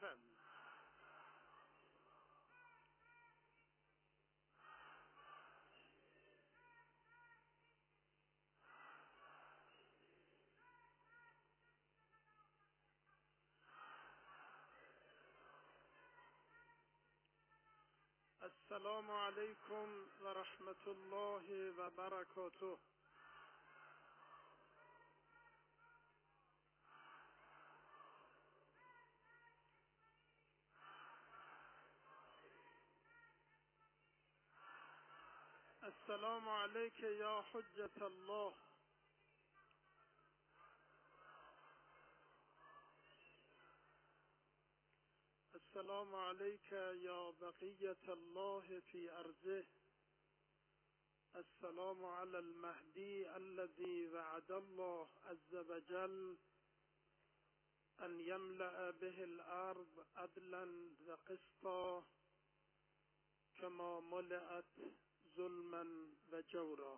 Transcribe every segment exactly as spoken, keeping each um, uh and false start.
حسن. السلام علیکم و رحمت الله و برکاته. السلام علیک یا حجت الله. السلام علیک یا بقیة الله فی ارضه. السلام علی المهدی الذی وعد الله عز وجل ان یملأ به الارض عدلا و قسطا کما ملئت ظلما و جورا.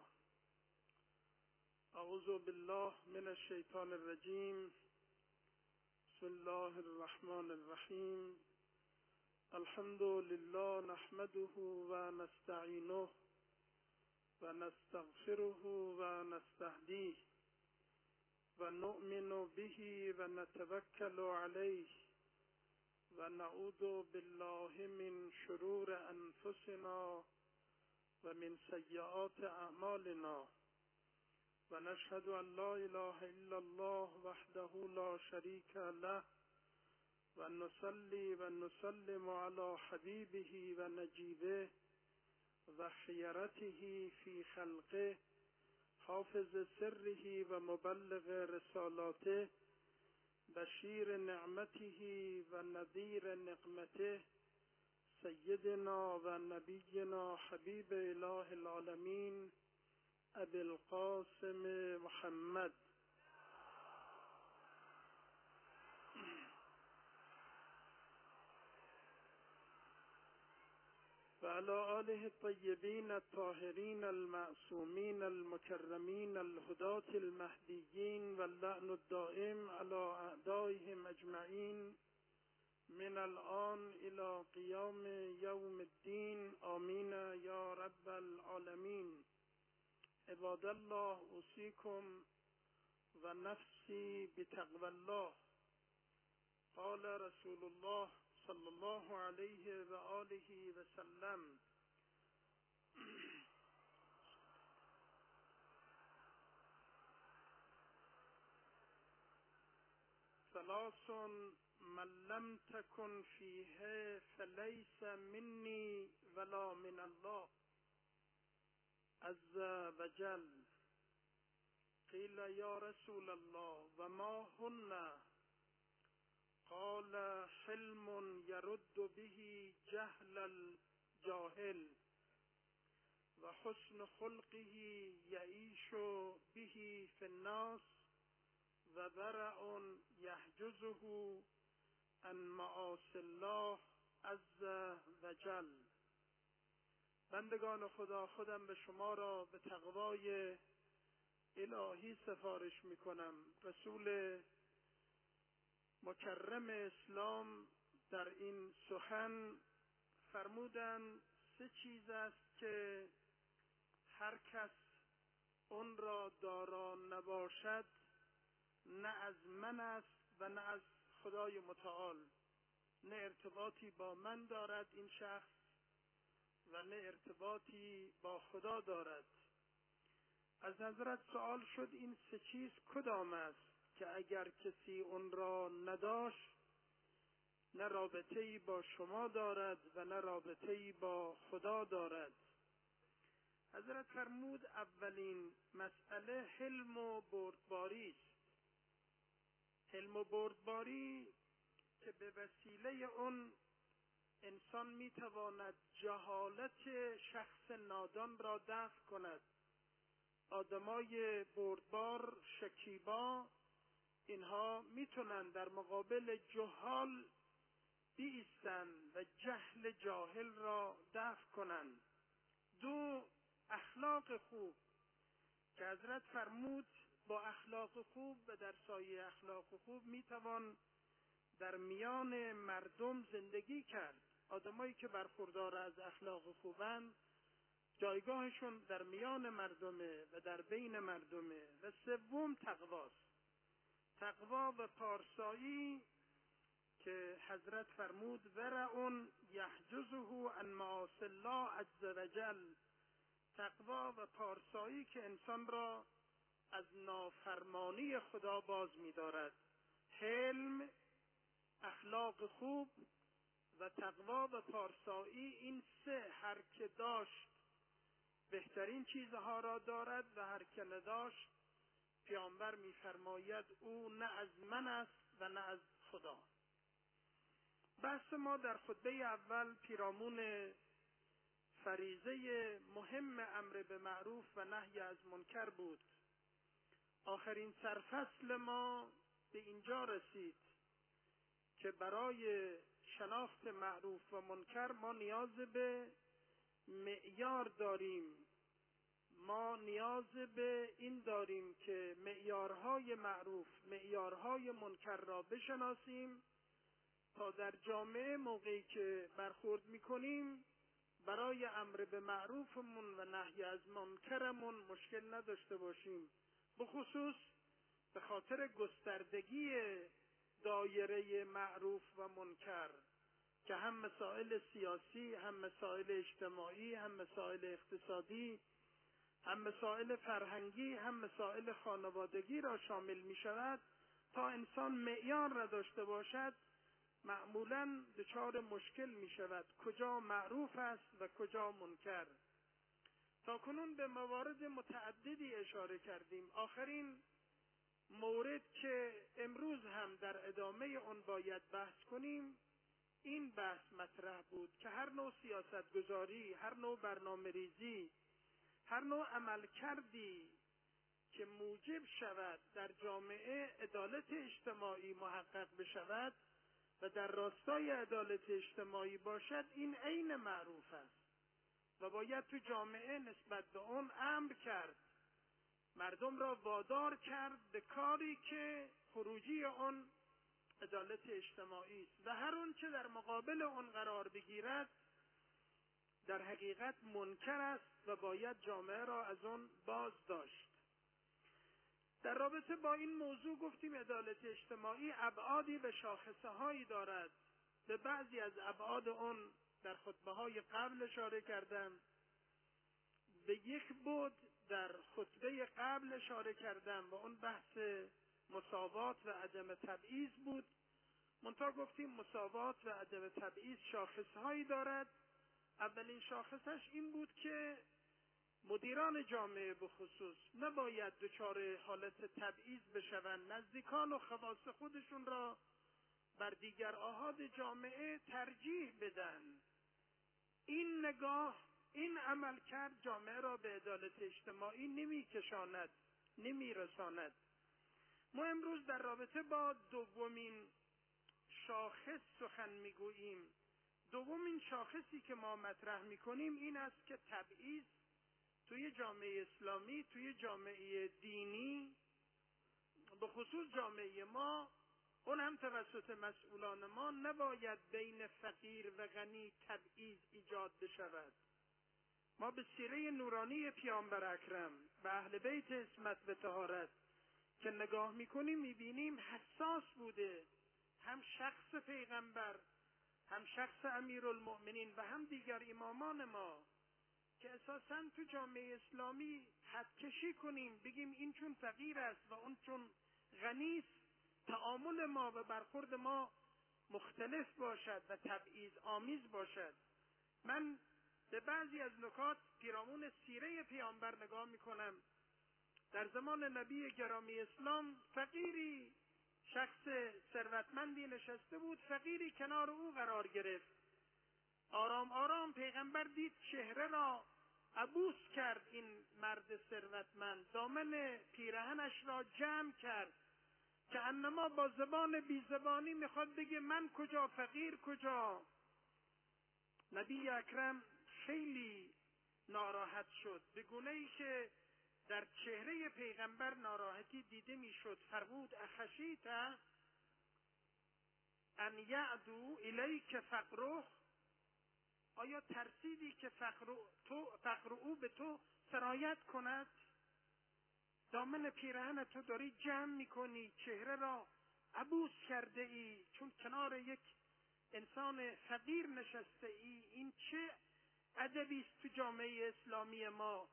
اعوذ بالله من الشیطان الرجیم. بسم الله الرحمن الرحیم. الحمد لله نحمده و نستعینه و نستغفره و نستهدیه و نؤمن به و نتوکل علیه و نعوذ بالله من شرور انفسنا و من سیئات اعمالنا و نشهد ان لا اله الا الله وحده لا شریک له و نصلی و نسلم علی حبیبه و نجیبه و خیرته فی خلقه حافظ سره و مبلغ رسالاته بشیر نعمته و نذیر نقمته سیدنا و نبینا حبیب اله العالمین ابی القاسم محمد و علی آله الطیبین الطاهرین المعصومین المکرمین الهداة المهدیین و اللعن الدائم علی اعدائهم اجمعین من الآن الى قیام یوم الدین. آمین یا رب العالمین. عباد الله، اوصیکم و نفسی بتقوی الله. قال رسول الله صلی الله علیه و آله و سلم: ثلاث من لم تكن فیه فلیس منی ولا من الله عز وجل. قیل یا رسول الله و ما هن؟ قال حلم يرد به جهل الجاهل و حسن خلقه يعيش به في الناس و برع يحجزه عن معاصی الله عز وجل. بندگان خدا، خودم به شما را به تقوای الهی سفارش می کنم. رسول مکرم اسلام در این سخن فرمودند سه چیز است که هر کس اون را دارا نباشد نه از من است و نه از خدای متعال. نه ارتباطی با من دارد این شخص و نه ارتباطی با خدا دارد. از حضرت سوال شد این سه چیز کدام است که اگر کسی اون را نداشت نه رابطه‌ای با شما دارد و نه رابطه‌ای با خدا دارد؟ حضرت فرمود اولین مسئله حلم و بردباری است. حلم و بردباری که به وسیله اون انسان میتواند جهالت شخص نادان را دفع کند. آدمای بردبار، شکیبا، اینها میتونن در مقابل جهال بیستن و جهل جاهل را دفع کنند. دو، اخلاق خوب که حضرت فرمود با اخلاق خوب و در سایه اخلاق خوب میتوان در میان مردم زندگی کرد. آدمایی که برخوردار از اخلاق خوبند جایگاهشون در میان مردمه و در بین مردمه. و سوم تقواست. تقوا و پارسایی که حضرت فرمود ورعون یحجزه عن معاصی الله عز وجل. تقوا و پارسایی که انسان را از نافرمانی خدا باز می‌دارد. حلم، اخلاق خوب و تقوا و پارسایی، این سه هر که داشت بهترین چیزها را دارد و هر که نداشت پیامبر می‌فرماید او نه از من است و نه از خدا. بحث ما در خطبه اول پیرامون فریضه مهم امر به معروف و نهی از منکر بود. آخرین سرفصل ما به اینجا رسید که برای شناخت معروف و منکر ما نیاز به معیار داریم. ما نیاز به این داریم که معیارهای معروف، معیارهای منکر را بشناسیم تا در جامعه موقعی که برخورد میکنیم برای امر به معروفمون و نهی از منکرمون مشکل نداشته باشیم. بخصوص به خاطر گستردگی دایره معروف و منکر که هم مسائل سیاسی، هم مسائل اجتماعی، هم مسائل اقتصادی، هم مسائل فرهنگی، هم مسائل خانوادگی را شامل می شود. تا انسان معیار نداشته باشد معمولاً دچار مشکل می شود کجا معروف است و کجا منکر. تا کنون به موارد متعددی اشاره کردیم. آخرین مورد که امروز هم در ادامه اون باید بحث کنیم این بحث مطرح بود که هر نوع سیاست گذاری، هر نوع برنامه ریزی، هر نوع عمل کردی که موجب شود در جامعه عدالت اجتماعی محقق بشود و در راستای عدالت اجتماعی باشد، این عین معروف است و باید تو جامعه نسبت به اون امر کرد، مردم را وادار کرد به کاری که خروجی اون عدالت اجتماعی است و هر اون که در مقابل اون قرار بگیرد در حقیقت منکر است و باید جامعه را از اون باز داشت. در رابطه با این موضوع گفتیم عدالت اجتماعی ابعادی و شاخصه هایی دارد. به بعضی از ابعاد اون در خطبه های قبل اشاره کردم، به یک بود در خطبه قبل اشاره کردم و اون بحث مساوات و عدم تبعیض بود. منتها گفتیم مساوات و عدم تبعیض شاخصه هایی دارد. اولین شاخصش این بود که مدیران جامعه به خصوص نباید دچار حالت تبعیض بشوند، نزدیکان و خواص خودشون را بر دیگر آحاد جامعه ترجیح بدن. این نگاه، این عمل کرد جامعه را به عدالت اجتماعی نمی کشاند، نمی رساند. ما امروز در رابطه با دومین شاخص سخن می گوییم. دومین شاخصی که ما مطرح می کنیم این است که تبعیض توی جامعه اسلامی، توی جامعه دینی، به خصوص جامعه ما، اون هم توسط مسئولان ما، نباید بین فقیر و غنی تبعیض ایجاد بشود. ما به سیره نورانی پیامبر اکرم و اهل بیت عصمت و طهارت که نگاه میکنیم میبینیم حساس بوده هم شخص پیغمبر، هم شخص امیرالمؤمنین و هم دیگر امامان ما که اساساً تو جامعه اسلامی حد کشی کنیم، بگیم این چون فقیر است و اون چون غنی است تعامل ما و برخورد ما مختلف باشد و تبعیض آمیز باشد. من به بعضی از نکات پیرامون سیره پیامبر نگاه میکنم. در زمان نبی گرامی اسلام فقیری، شخص ثروتمندی نشسته بود، فقیری کنار او قرار گرفت. آرام آرام پیغمبر دید چهره را عبوس کرد این مرد ثروتمند، دامن پیرهنش را جمع کرد که انما با زبان بی زبانی میخواد بگه من کجا، فقیر کجا. نبی اکرم خیلی ناراحت شد، به گونه‌ای که در چهره پیغمبر ناراحتی دیده میشد. فرمود اخشیت، ان یعدو الیک فقره، آیا ترسیدی که فقر تو فقر او به تو سرایت کند؟ دامن پیراهن تو داری جمع میکنی، چهره را عبوس کرده ای چون کنار یک انسان فقیر نشسته ای. این چه ادبی است تو جامعه اسلامی ما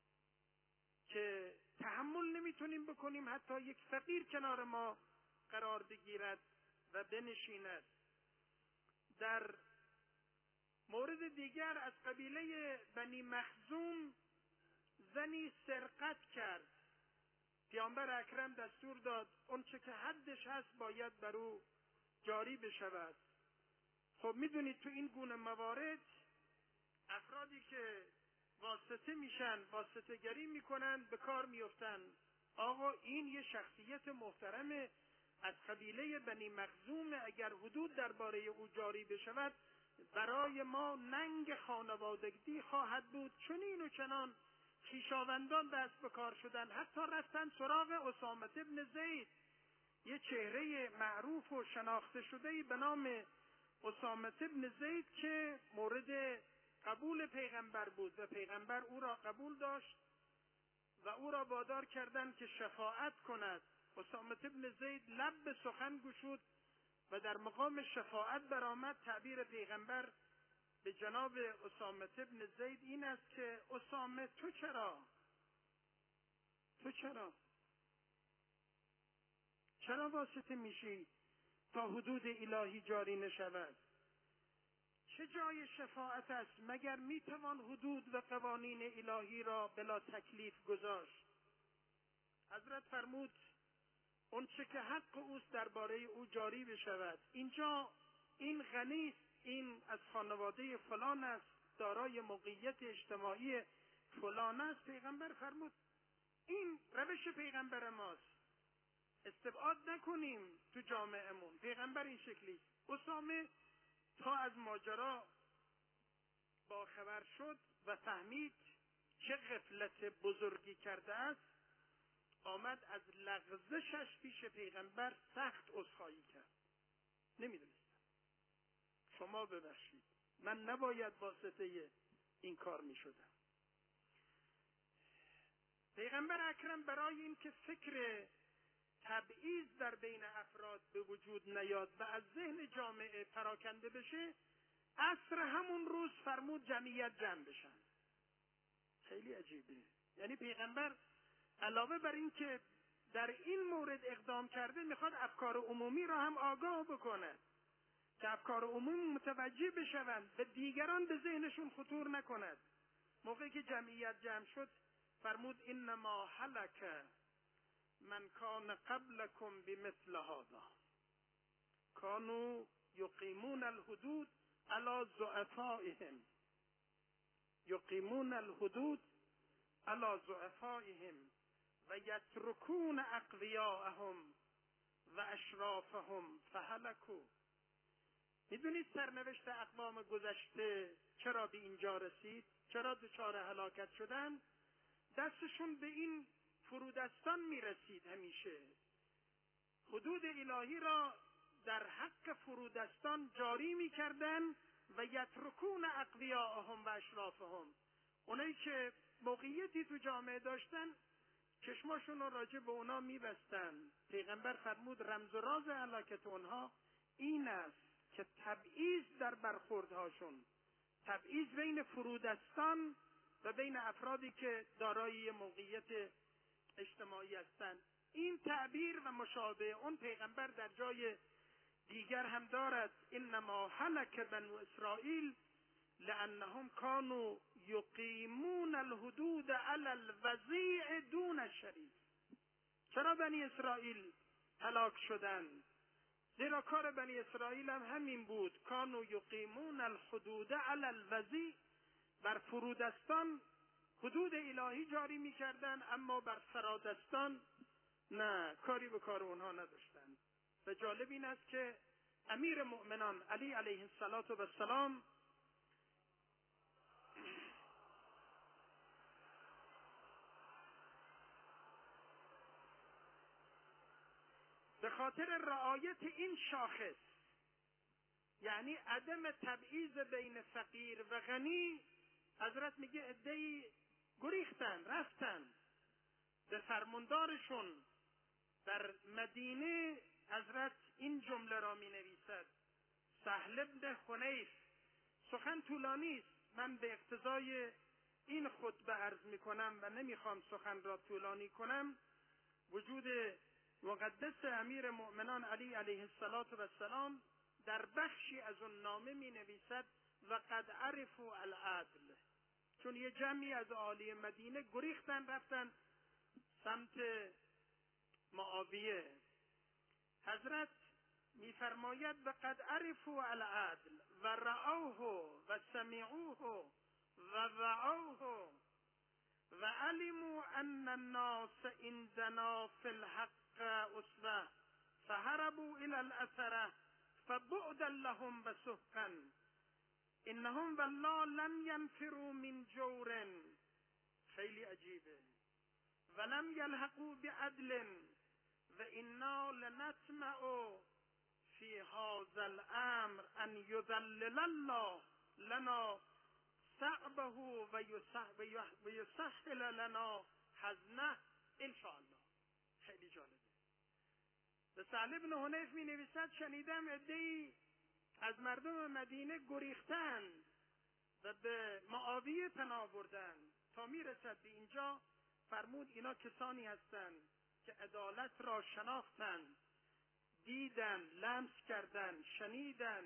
که تحمل نمیتونیم بکنیم حتی یک فقیر کنار ما قرار بگیرد و بنشیند. در مورد دیگر از قبیله بنی مخزوم زنی سرقت کرد، پیامبر اکرم دستور داد اون چه که حدش هست باید بر او جاری بشود. خب میدونید تو این گونه موارد افرادی که واسطه میشن، واسطه گری میکنن، به کار میفتن. آقا این یه شخصیت محترم از قبیله بنی مخزوم، اگر حدود درباره او جاری بشود برای ما ننگ خانوادگی خواهد بود. چنین و چنان خویشاوندان دست به کار شدن، حتی رفتن سراغ اسامه بن زید، یه چهره معروف و شناخته شده‌ای به نام اسامه بن زید که مورد قبول پیغمبر بود و پیغمبر او را قبول داشت و او را وادار کردند که شفاعت کند. اسامه بن زید لب به سخن گشود و در مقام شفاعت برآمد. تعبیر پیغمبر به جناب اسامه بن زید این است که اسامه تو چرا تو چرا چرا واسطه میشی تا حدود الهی جاری نشود؟ چه جای شفاعت است؟ مگر میتوان حدود و قوانین الهی را بلا تکلیف گذاشت؟ حضرت فرمود اون چه که حق اوست درباره او جاری بشود. اینجا این غنی است، این از خانواده فلان است، دارای موقعیت اجتماعی فلان است. پیغمبر فرمود این روش پیغمبر ماست، استبعاد نکنیم تو جامعهمون. پیغمبر این شکلی. اسامه تا از ماجرا با خبر شد و فهمید چه غفلت بزرگی کرده است، آمد از لغزشش پیش پیغمبر سخت عذرخواهی کرد. نمیدونستم، شما ببخشید، من نباید واسطه این کار میشدم. پیغمبر اکرم برای این که فکر تبعیض در بین افراد به وجود نیاد و از ذهن جامعه پراکنده بشه، عصر همون روز فرمود جمعیت جمع بشن. خیلی عجیبه. یعنی پیغمبر علاوه بر این که در این مورد اقدام کرده، میخواد افکار عمومی را هم آگاه بکنه که افکار عمومی متوجه بشوند و دیگران به ذهنشون خطور نکند. موقعی که جمعیت جمع شد فرمود انما هلک من کان قبلکم بمثل هذا کانوا یقیمون الحدود علی ضعفائهم یقیمون الحدود علی ضعفائهم و یترکون اقویاءهم و اشرافهم فهلکوا. میدونید سرنوشت اقوام گذشته چرا به اینجا رسید؟ چرا دچار هلاکت شدن؟ دستشون به این فرودستان میرسید. همیشه حدود الهی را در حق فرودستان جاری میکردن و یترکون اقویاءهم و اشرافهم. اونایی که موقعیتی تو جامعه داشتن چشماشون رو راجع به اونا میبستن. پیغمبر فرمود رمز و راز هلاکت اونها این است که تبعیض در برخوردهاشون، تبعیض بین فرودستان و بین افرادی که دارای موقعیت اجتماعی هستند. این تعبیر و مشابه اون پیغمبر در جای دیگر هم دارد. انما هلک بنو اسرائیل لانهم كانوا یقیمون الحدود علی الوضیع دون الشریف. چرا بنی اسرائیل هلاک شدند؟ زیرا کار بنی اسرائیل هم همین بود. کانوا یقیمون الحدود علی الوضیع، بر فرودستان حدود الهی جاری میکردن، اما بر فرادستان نه، کاری به کار اونها نداشتن. و جالب این است که امیر مؤمنان علی علیه السلام به خاطر رعایت این شاخص یعنی عدم تبعیض بین فقیر و غنی. حضرت میگه عده‌ای گریختن، رفتن به فرماندارشون. در مدینه حضرت این جمله را می نویسد: سهل بن حنیف. سخن طولانی است، من به اقتضای این خطبه عرض می کنم و نمیخوام سخن را طولانی کنم. وجود مقدس امیر مؤمنان علی علیه السلام در بخشی از اون نامه می نویسد: و قد عرفوا العدل. چون یه جمعی از اهالی مدینه گریختن رفتن سمت معاویه. حضرت میفرماید: و قد عرفوا العدل و رعوه و سمعوه و وعوه و علموا ان الناس عندنا فی الحق اسوه فهربوا الى الاثره فبعدا لهم و سحقا انهم والله لم ينفروا من جور. خیلی عجیبه. ولم یلحقوا بعدل و انا لنطمع فی هذا الامر ان یذلل الله لنا صعبه و یسهل لنا حزنه ان شاء الله. خیلی جالبه. به سهل بن حنیف می نویسد: شنیدم عده‌ای از مردم مدینه گریختند و به معاویه پناه بردند. تا می رسد به اینجا فرمود اینا کسانی هستند که عدالت را شناختند، دیدن، لمس کردن، شنیدن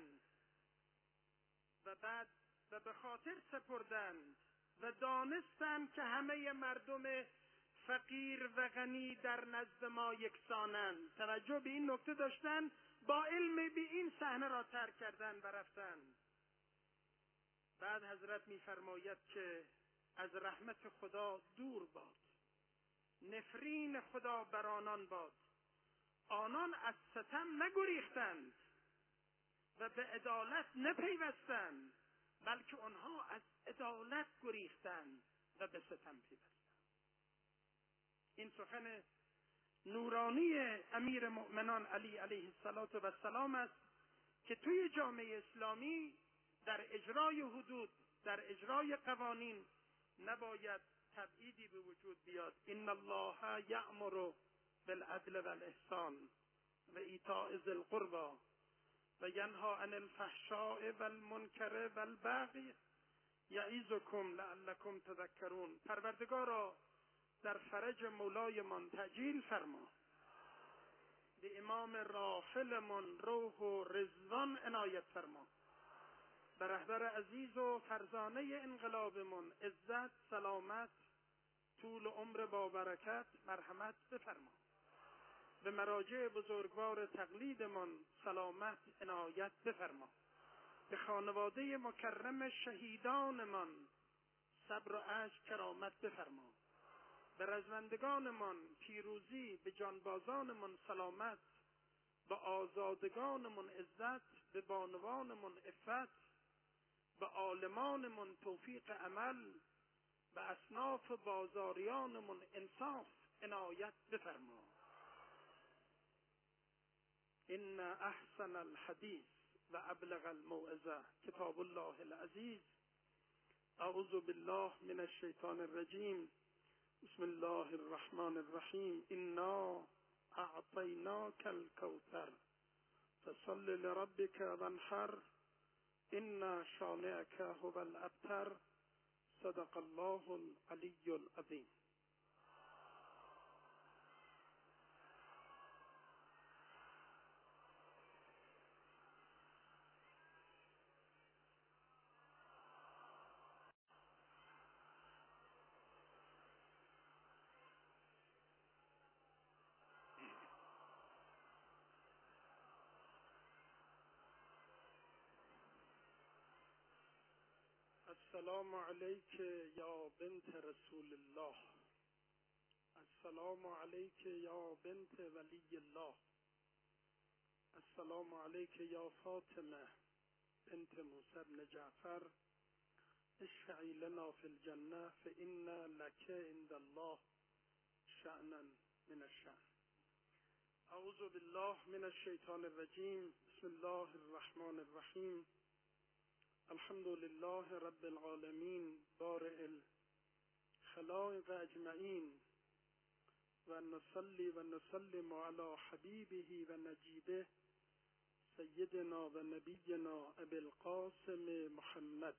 و بعد و به خاطر سپردند و دانستند که همه مردم فقیر و غنی در نزد ما یکسانند. توجه به این نکته داشتن، با علم به این صحنه را ترک کردند و رفتند. بعد حضرت می‌فرماید که از رحمت خدا دور باد، نفرین خدا بر آنان باد. آنان از ستم نگریختند و به عدالت نپیوستند، بلکه آنها از عدالت گریختند و به ستم پیوستند. این سخن نورانی امیر مؤمنان علی علیه السلام است که توی جامعه اسلامی در اجرای حدود، در اجرای قوانین نباید تبعیدی به وجود بیاد. ان الله یأمر بالعدل والاحسان و ایتاء ذی القربى و ینهی عن الفحشاء والمنکر والبغی یعظکم لعلکم تذکرون. پروردگارا در فرج مولایمان تعجیل فرما، به امام راحلمان روح و رضوان عنایت فرما، به رهبر عزیز و فرزانه انقلابمان عزت، سلامت، طول عمر با برکت مرحمت بفرما، به مراجع بزرگوار تقلیدمان سلامت عنایت بفرما، به خانواده مکرم شهیدانمان صبر و عجز کرامت بفرما، به رزمندگانمان پیروزی، به جانبازانمان سلامت، به آزادگانمان عزت، به بانوانمان عفت، به عالمانمان توفیق عمل، به اصناف بازاریانمان انصاف عنایت بفرما. ان احسن الحدیث و ابلغ الموعظه کتاب الله العزیز. اعوذ بالله من الشیطان الرجیم. بسم الله الرحمن الرحیم. انا اعطیناک الکوثر فصل لربک وانحر ان شانئک هو الابتر. صدق الله العلی العظیم. السلام علیک یا بنت رسول الله. السلام علیک یا بنت ولی الله. السلام علیک یا فاطمه بنت موسی بن جعفر. اشفعی لنا فی الجنه فإن لک عند الله شأنا من الشأن. اعوذ بالله من الشیطان الرجیم. بسم الله الرحمن الرحیم. الحمد لله رب العالمین بارئ الخلائق اجمعین و نصلی و نسلم علی حبیبه و نجیبه سیدنا و نبینا ابی القاسم محمد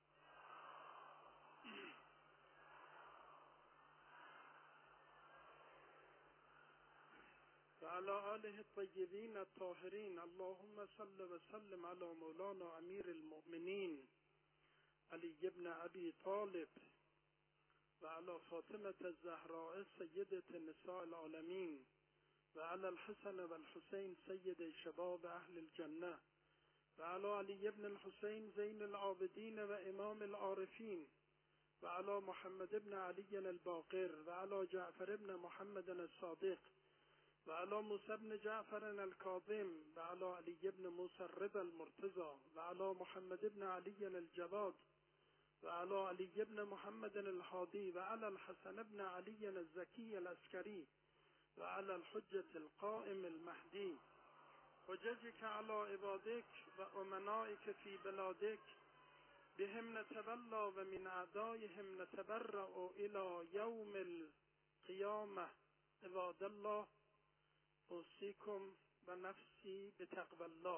و علی آله الطیبین الطاهرین. اللهم صل و سلم علی مولانا امیر المؤمنین علی ابن ابی طالب و علی فاطمة الزهراء سیدة نساء العالمین و علی الحسن و الحسین سید شباب اهل الجنه و علی علی ابن الحسین زین العابدین و امام العارفین و علی محمد ابن علی الباقر و علی جعفر ابن محمد الصادق و علی موسی ابن جعفر الکاظم و علی علی ابن موسی الرضا المرتضی و علی محمد ابن علی الجواد و علی علی ابن محمد الهادی و علی الحسن ابن علی الزکی العسکری و علی الحجة القائم المهدی حججك على عبادك و امنائك في بلادك بهم نتولى و من اعدائهم نتبرأ الى یوم القیامة. عباد الله، اوصیکم و نفسی بتقوى الله.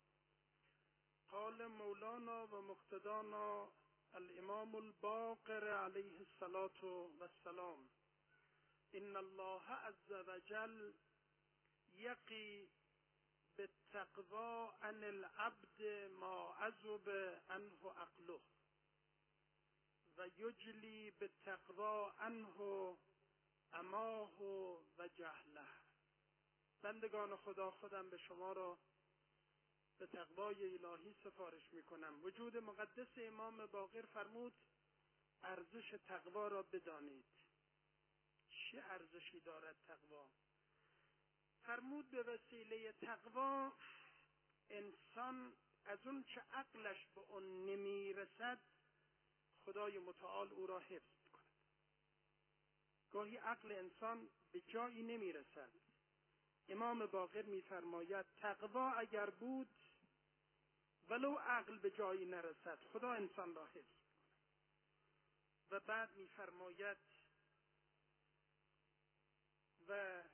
قال مولانا و مقتدانا الامام الباقر علیه الصلاة والسلام: ان الله عز وجل یقی بالتقوى عن العبد ما عزب عنه عقله و یجلی بالتقوى عنه عماه و جهله. بندگان خدا، خودم به شما را به تقوای الهی سفارش می کنم. وجود مقدس امام باقر فرمود ارزش تقوا را بدانید. چه ارزشی دارد تقوا؟ فرمود به وسیله تقوا انسان از اون چه عقلش به اون نمی رسد خدای متعال او را حفظ کند. گاهی عقل انسان به جایی نمی رسد. امام باقر می فرماید تقوا اگر بود ولو عقل به جایی نرسد خدا انسان را حفظ کند. و بعد می فرماید و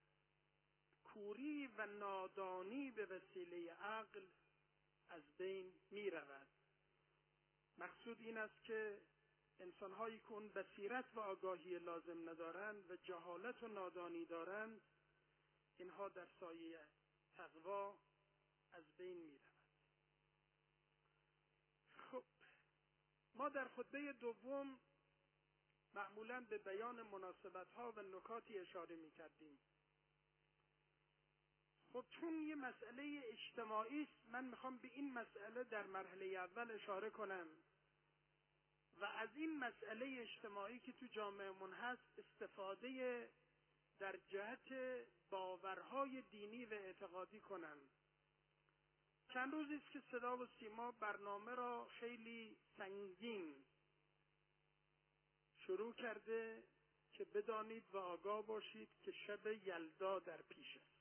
کوری و نادانی به وسیله عقل از بین می رود. مقصود این است که انسان‌هایی که اون بصیرت و آگاهی لازم ندارند و جهالت و نادانی دارند، اینها در سایه تقوا از بین می رود. خب ما در خطبه دوم معمولاً به بیان مناسبت‌ها و نکاتی اشاره می کردیم. خب چون یه مسئله اجتماعی است، من میخوام به این مسئله در مرحله اول اشاره کنم و از این مسئله اجتماعی که تو جامعهمون هست استفاده در جهت باورهای دینی و اعتقادی کنم. چند روزی است که صدا و سیما برنامه را خیلی سنگین شروع کرده که بدانید و آگاه باشید که شب یلدا در پیش است.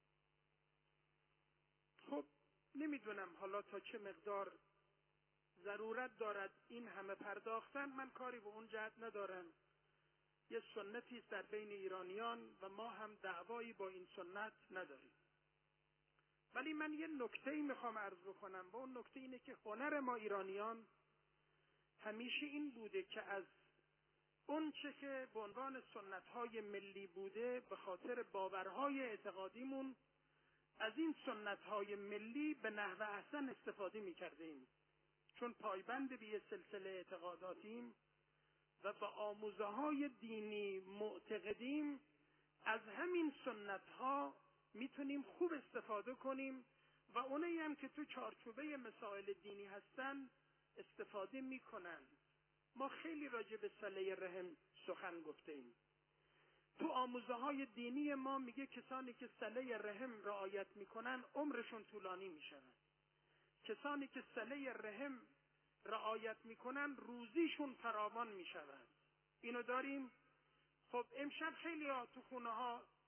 خب نمیدونم حالا تا چه مقدار ضرورت دارد این همه پرداختن، من کاری به اون جهت ندارم. یه سنتی است در بین ایرانیان و ما هم دعوایی با این سنت نداریم. ولی من یه نکته‌ای میخوام عرض بکنم و اون نکته اینه که هنر ما ایرانیان همیشه این بوده که از اون چه که به عنوان سنت‌های ملی بوده به خاطر باورهای اعتقادیمون از این سنت‌های ملی به نحو احسن استفاده می‌کردیم، چون پایبند به یه سلسله اعتقاداتیم و به آموزه‌های دینی معتقدیم. از همین سنت‌ها میتونیم خوب استفاده کنیم و اونایی هم که تو چارچوبه مسائل دینی هستن استفاده میکنن. ما خیلی راجع به صله رحم سخن گفتیم. تو آموزه‌های دینی ما میگه کسانی که صله رحم رعایت میکنن عمرشون طولانی میشود. کسانی که صله رحم رعایت میکنن روزیشون فراوان میشود. اینو داریم. خب امشب خیلی ها تو خونه ها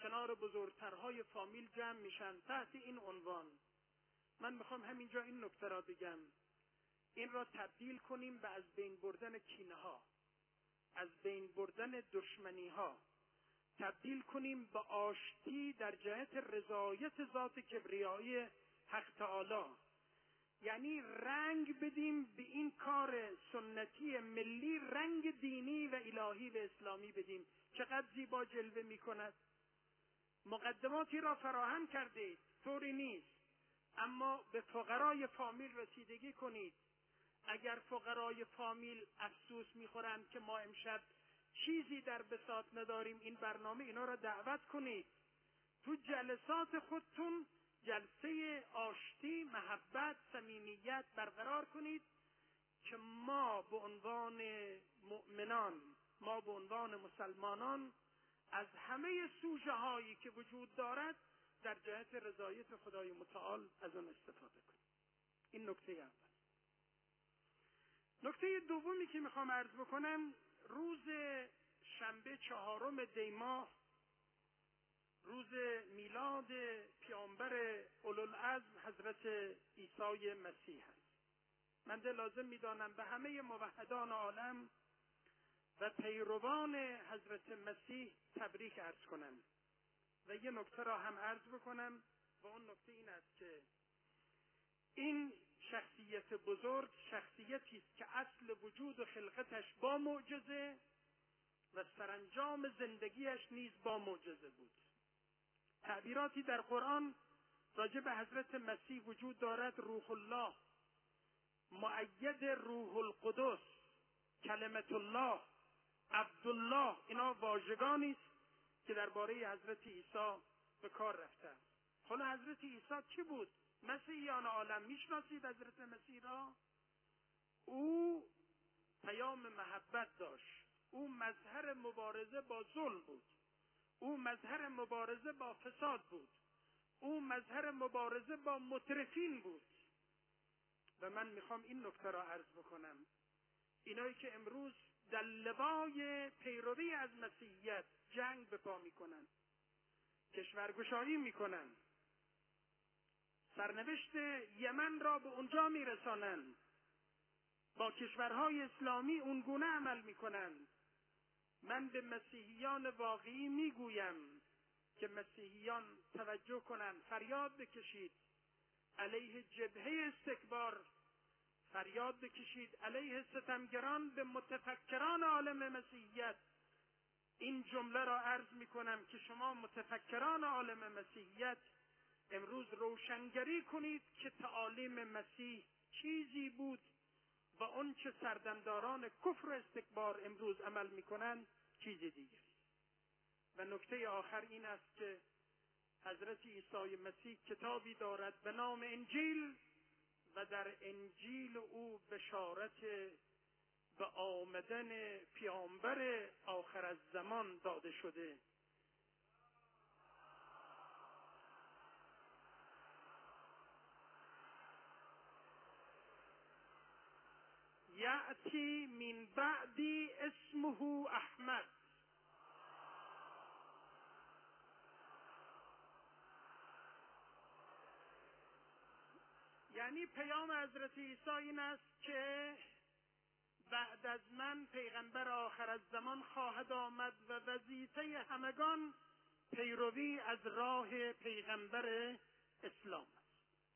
کنار بزرگترهای فامیل جمع میشن تحت این عنوان. من میخوام همینجا این نکته را بگم، این را تبدیل کنیم به از بین بردن کینه ها، از بین بردن دشمنی ها، تبدیل کنیم به آشتی در جهت رضایت ذات کبریایی حق تعالی. یعنی رنگ بدیم به این کار سنتی ملی، رنگ دینی و الهی و اسلامی بدیم. چقدر زیبا جلوه می کند. مقدماتی را فراهم کردید، طوری نیست، اما به فقرای فامیل رسیدگی کنید. اگر فقرای فامیل افسوس میخورند که ما امشب چیزی در بساط نداریم، این برنامه اینا را دعوت کنید تو جلسات خودتون، جلسه آشتی، محبت، صمیمیت برقرار کنید که ما به عنوان مؤمنان، ما به عنوان مسلمانان از همه سوژه هایی که وجود دارد در جهت رضایت خدای متعال از آن استفاده کنیم. این نکته اول. نکته دومی که میخوام عرض بکنم، روز شنبه چهارم دی ماه، روز میلاد پیامبر اولوالعزم حضرت عیسی مسیح است. من ده لازم میدانم به همه موحدان عالم و پیروان حضرت مسیح تبریک عرض کنم و یه نکته را هم عرض بکنم و اون نکته این است که این شخصیت بزرگ شخصیتی است که اصل وجود و خلقتش با معجزه و سرانجام زندگیش نیز با معجزه بود. تعبیراتی در قرآن راجع به حضرت مسیح وجود دارد، روح الله، مؤید روح القدس، کلمت الله، عبدالله. اینا واژگانی است که درباره حضرت عیسی به کار رفته است. حالا حضرت عیسی کی بود؟ مسیحیان عالم میشناسید حضرت مسیح را؟ او پیام محبت داشت، او مظهر مبارزه با ظلم بود، او مظهر مبارزه با فساد بود، او مظهر مبارزه با مترفین بود. و من میخوام این نکته را عرض بکنم، اینایی که امروز در لوای پیروی از مسیحیت جنگ به پا میکنن، کشورگشایی میکنن، سرنوشت یمن را به اونجا میرسانند، با کشورهای اسلامی اونگونه عمل میکنند. من به مسیحیان واقعی میگویم که مسیحیان توجه کنند، فریاد بکشید علیه جبهه استکبار، فریاد بکشید علیه ستمگران به متفکران عالم مسیحیت. این جمله را عرض میکنم که شما متفکران عالم مسیحیت امروز روشنگری کنید که تعالیم مسیح چیزی بود و اون چه سردمداران کفر و استکبار امروز عمل میکنند چیزی دیگری. و نکته آخر این است که حضرت عیسی مسیح کتابی دارد به نام انجیل و در انجیل او بشارت به آمدن پیامبر آخر الزمان داده شده. یأتی من بعدی اسمه احمد. یعنی پیام حضرت عیسی این است که بعد از من پیغمبر آخر الزمان خواهد آمد و وظیفه همگان پیروی از راه پیغمبر اسلام است.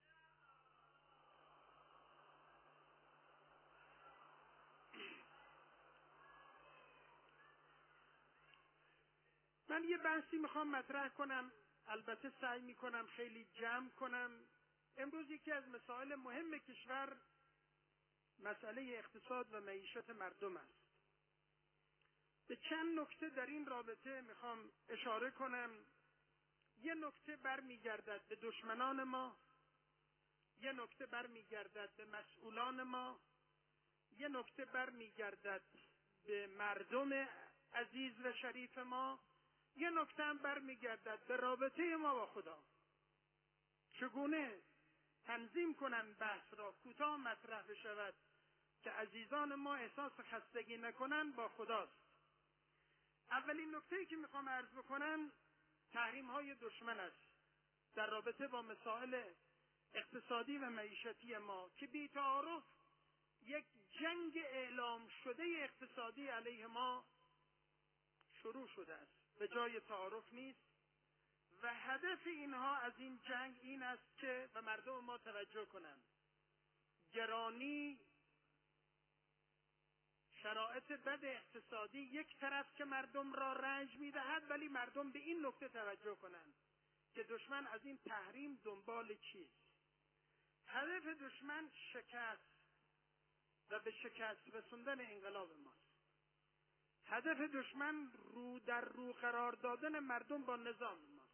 من یه بحثی میخوام مطرح کنم، البته سعی میکنم خیلی جمع کنم. امروز یکی از مسائل مهم کشور مسئله اقتصاد و معیشت مردم است. به چند نکته در این رابطه میخوام اشاره کنم. یه نکته برمیگردد به دشمنان ما، یه نکته برمیگردد به مسئولان ما، یه نکته برمیگردد به مردم عزیز و شریف ما، یه نکته هم برمیگردد به رابطه ما با خدا. چگونه تنظیم کنن بحث را، کوتاه مطرح بشود که عزیزان ما احساس خستگی نکنن با خداست. اولین نکته‌ای که میخوام عرض بکنم تحریم های دشمن است در رابطه با مسائل اقتصادی و معیشتی ما که بی تعارف یک جنگ اعلام شده اقتصادی علیه ما شروع شده است، به جای تعارف نیست و هدف اینها از این جنگ این است که به مردم ما توجه کنند. گرانی، شرایط بد اقتصادی یک طرف که مردم را رنج می‌دهد، ولی مردم به این نکته توجه کنند که دشمن از این تحریم دنبال چیست. هدف دشمن شکست و به شکست رسوندن انقلاب ماست. هدف دشمن رو در رو قرار دادن مردم با نظام ماست.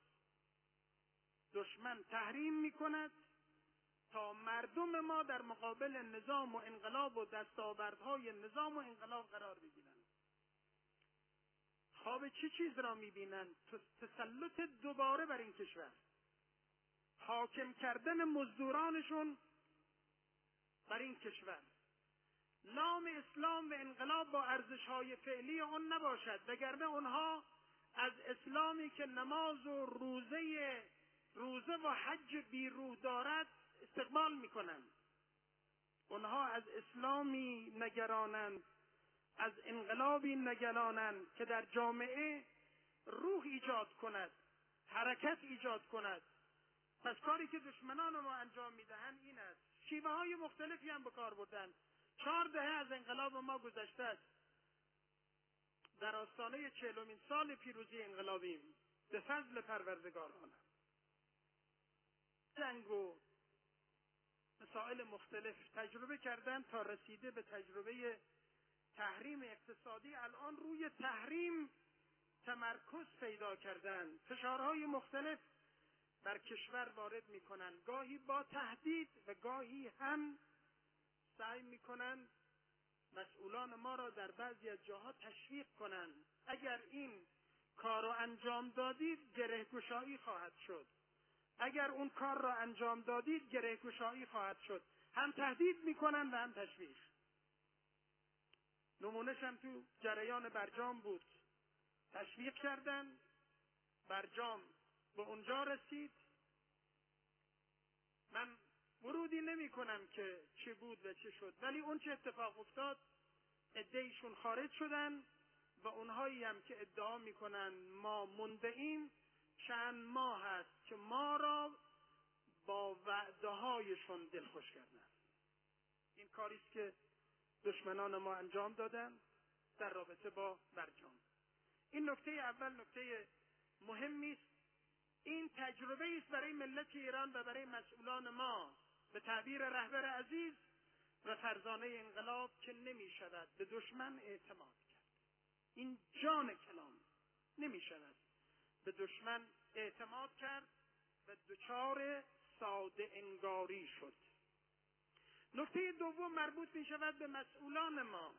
دشمن تحریم می‌کند تا مردم ما در مقابل نظام و انقلاب و دستاوردهای نظام و انقلاب قرار بگیرند. خواب چه چیز را می‌بینند؟ تسلط دوباره بر این کشور، حاکم کردن مزدورانشون بر این کشور. نام اسلام و انقلاب با ارزش‌های فعلی آن نباشد، وگرنه آنها از اسلامی که نماز و روزه روزه و حج بیروح دارد استقبال می‌کنند. آنها از اسلامی نگرانند، از انقلابی نگرانند که در جامعه روح ایجاد کند، حرکت ایجاد کند. پس کاری که دشمنان ما انجام می‌دهند این است. شیوه‌های مختلفی هم به کار بردند. چهار دهه از انقلاب ما گذشته است. در آستانه چهلمین سال پیروزی انقلابیم به فضل پروردگارانم. جنگ و مسائل مختلف تجربه کردن تا رسیده به تجربه تحریم اقتصادی. الان روی تحریم تمرکز پیدا کردن، فشارهای مختلف بر کشور وارد میکنن، گاهی با تهدید و گاهی هم سعی میکنن مسئولان ما را در بعضی از جاها تشویق کنند. اگر این کار را انجام دادید گره‌گشایی خواهد شد، اگر اون کار را انجام دادید گره‌گشایی خواهد شد. هم تهدید میکنن و هم تشویق. نمونه‌ش هم تو جریان برجام بود. تشویق کردن، برجام به اونجا رسید. من ورودی نمی کنم که چه بود و چه شد، ولی اون چه اتفاق افتاد، عده‌ایشون خارج شدن و اونهایی هم که ادعا میکنن ما منده‌ایم چند ماه هست که ما را با وعده هایشون دلخوش کردن. این کاری است که دشمنان ما انجام دادن در رابطه با برجام. این نکته اول نکته مهمی است. این تجربه است برای ملت ایران و برای مسئولان ما، به تعبیر رهبر عزیز و فرزانه انقلاب، که نمی شود به دشمن اعتماد کرد. این جان کلام، نمی شود به دشمن اعتماد کرد و دچار ساده انگاری شد. نکته دوم مربوط می شود به مسئولان ما.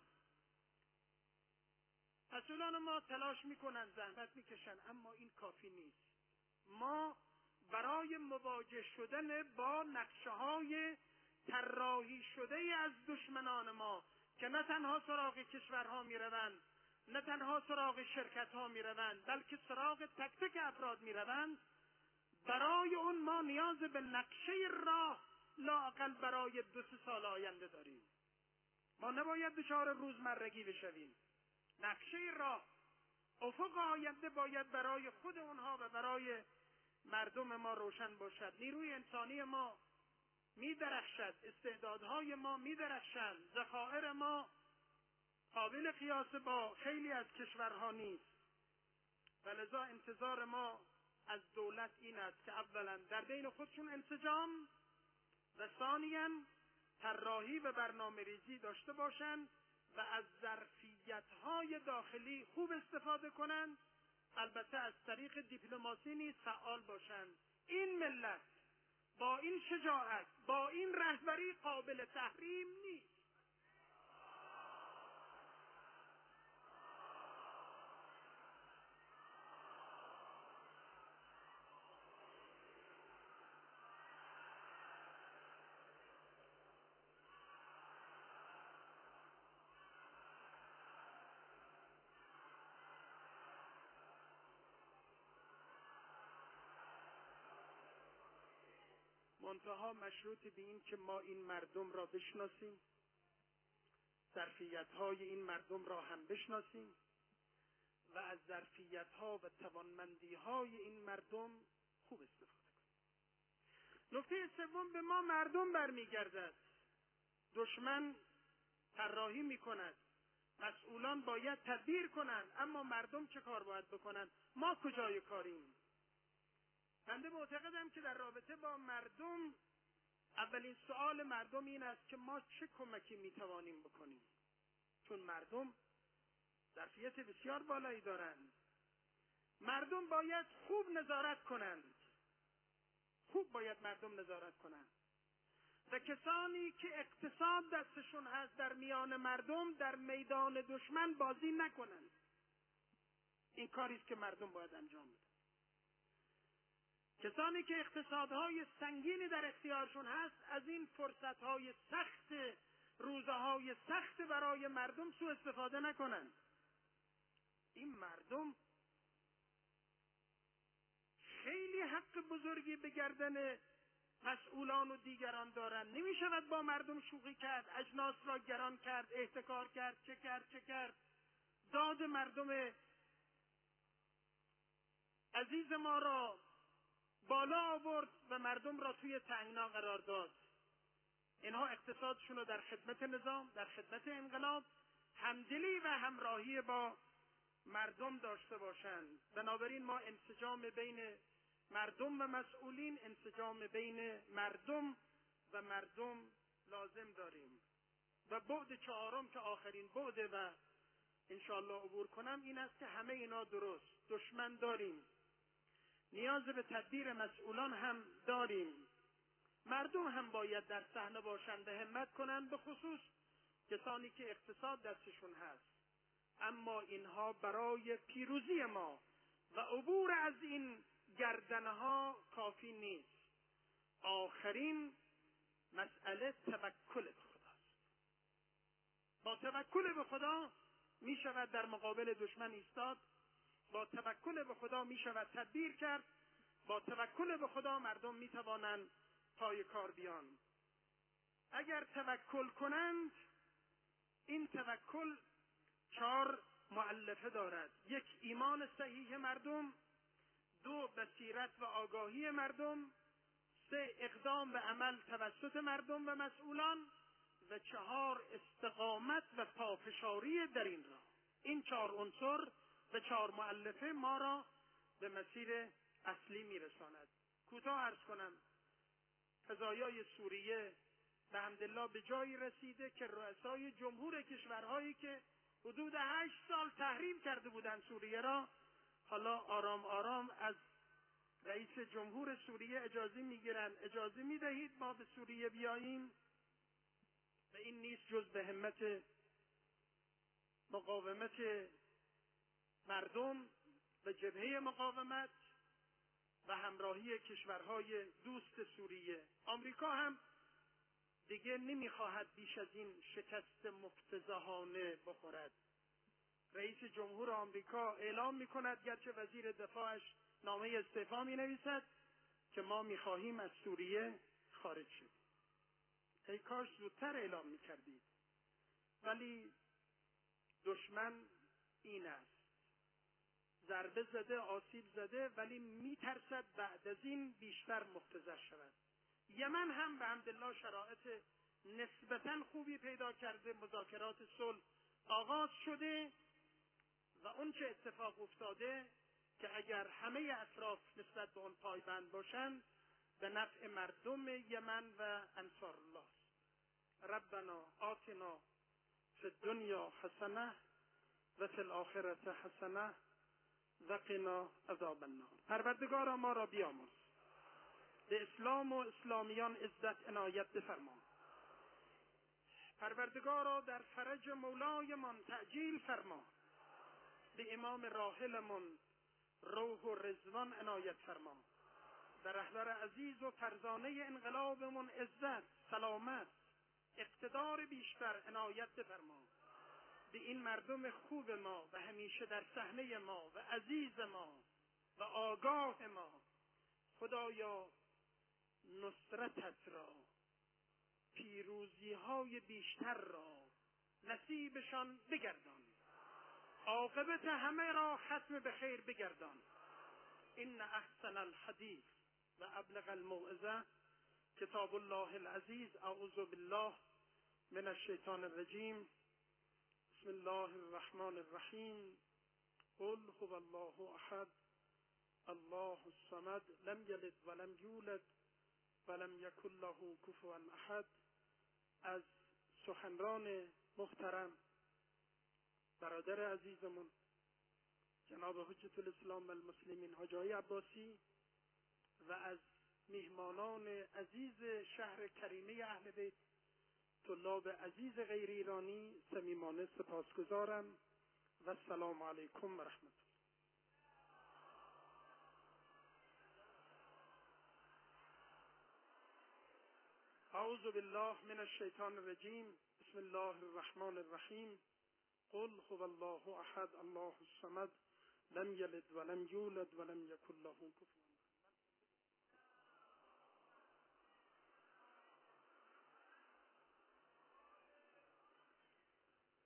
مسئولان ما تلاش می کنند، زحمت می کشند، اما این کافی نیست. ما برای مواجه شدن با نقشه های طراحی شده از دشمنان ما که نه تنها سراغ کشورها می روند، نه تنها سراغ شرکت ها می روند، بلکه سراغ تک تک افراد می روند، برای اون ما نیاز به نقشه راه لااقل برای دو سه سال آینده داریم. ما نباید دچار روزمرگی بشویم. نقشه راه، افق آینده باید برای خود اونها و برای مردم ما روشن باشد. نیروی انسانی ما می درخشد، استعدادهای ما می درخشند، ذخایر ما قابل قیاس با خیلی از کشورها نیست و لذا انتظار ما از دولت این است که اولا در بین خودشون انسجام و ثانیاً طراحی و برنامه ریزی داشته باشند و از ظرفیت‌های داخلی خوب استفاده کنند، البته از طریق دیپلماسی نیز فعال باشند. این ملت با این شجاعت، با این رهبری قابل تحریم نیست. منتها مشروط به این که ما این مردم را بشناسیم، ظرفیت‌های این مردم را هم بشناسیم و از ظرفیت‌ها و توانمندی‌های این مردم خوب استفاده کنیم. نکته سوم به ما مردم برمیگردد. دشمن طراحی می‌کند، مسئولان باید تدبیر کنند، اما مردم چه کار باید بکنند؟ ما کجای کاریم؟ بنده معتقدم که در رابطه با مردم اولین سوال مردم این است که ما چه کمکی میتوانیم بکنیم، چون مردم ظرفیت بسیار بالایی دارند. مردم باید خوب نظارت کنند، خوب باید مردم نظارت کنند و کسانی که اقتصاد دستشون هست در میان مردم در میدان دشمن بازی نکنند. این کاری است که مردم باید انجام بدن. کسانی که اقتصادهای سنگینی در اختیارشون هست از این فرصتهای سخت، روزهای سخت برای مردم سوء استفاده نکنند. این مردم خیلی حق بزرگی به گردن مسئولان و دیگران دارند. نمی شود با مردم شوخی کرد، اجناس را گران کرد، احتکار کرد، چه کرد چه کرد داد مردم عزیز ما را بالا آورد و مردم را توی تنگنا قرار داد. اینها اقتصادشون رو در خدمت نظام، در خدمت انقلاب، همدلی و همراهی با مردم داشته باشند. بنابراین ما انسجام بین مردم و مسئولین، انسجام بین مردم و مردم لازم داریم. و بعد چهارم که آخرین بعده و انشاءالله عبور کنم این است که همه اینا درست، دشمن داریم، نیاز به تدبیر مسئولان هم داریم، مردم هم باید در صحنه باشند و همت کنند، به خصوص کسانی که اقتصاد دستشون هست. اما اینها برای پیروزی ما و عبور از این گردنها کافی نیست. آخرین مسئله توکل به خداست. با توکل به خدا می شود در مقابل دشمن ایستاد، با توکل به خدا می شود تدبیر کرد، با توکل به خدا مردم می توانند پای کار بیان. اگر توکل کنند، این توکل چهار مؤلفه دارد: یک، ایمان صحیح مردم، دو، بصیرت و آگاهی مردم، سه، اقدام به عمل توسط مردم و مسئولان، و چهار، استقامت و پافشاری در این راه. این چهار عنصر و چهار مؤلفه ما را به مسیر اصلی میرساند. کوتاه عرض کنم، قضایای سوریه به حمدالله به جایی رسیده که رؤسای جمهور کشورهایی که حدود هشت سال تحریم کرده بودند سوریه را، حالا آرام آرام از رئیس جمهور سوریه اجازه میگیرند، اجازه میدهید ما به سوریه بیاییم. و این نیست جز به همت مقاومت مردم و جبهه مقاومت و همراهی کشورهای دوست سوریه. آمریکا هم دیگه نمیخواهد بیش از این شکست مفتضحانه بخورد. رئیس جمهور آمریکا اعلام میکند، گرچه وزیر دفاعش نامه استعفا می نویسد، که ما میخواهیم از سوریه خارج شیم. ای کاش زودتر اعلام میکردید. ولی دشمن این است، ضربه زده، آسیب زده، ولی میترسد بعد از این بیشتر مفتضح شود. یمن هم به حمدالله شرایط نسبتاً خوبی پیدا کرده، مذاکرات صلح آغاز شده و اون چه اتفاق افتاده که اگر همه اطراف نسبت به اون پایبند باشند به نفع مردم یمن و انصار الله است. ربنا آتنا فی الدنیا حسنه و فی الاخرة حسنه و قنا عذاب النار. پروردگارا ما را بیامرز، به اسلام و اسلامیان عزت عنایت بفرما. پروردگارا در فرج مولایمان تعجیل فرما. به امام راحلمان روح و رضوان عنایت فرما. در رهبر عزیز و فرزانه انقلابمون عزت، سلامت، اقتدار بیشتر عنایت بفرما. به این مردم خوب ما و همیشه در صحنه ما و عزیز ما و آگاه ما، خدایا نصرتت را، پیروزی های بیشتر را نصیبشان بگردان، عاقبت همه را ختم به خیر بگردان. این احسن الحدیث و ابلغ الموعظه کتاب الله العزیز. اعوذ بالله من الشیطان الرجیم. بسم الله الرحمن الرحیم. قل هو الله احد الله الصمد لم یلد ولم یولد ولم یکن له کفوا احد. از سخنران محترم برادر عزیزمون جناب حجت الاسلام و المسلمین حاجی آقای عباسی و از میهمانان عزیز شهر کریمه اهل بیت، طلاب عزیز غیر ایرانی صمیمانه سپاسگزارم و السلام علیکم و رحمت الله. اعوذ بالله من الشیطان الرجیم. بسم الله الرحمن الرحیم. قل هو الله احد الله الصمد لم یلد ولم یولد ولم یکن له کفوا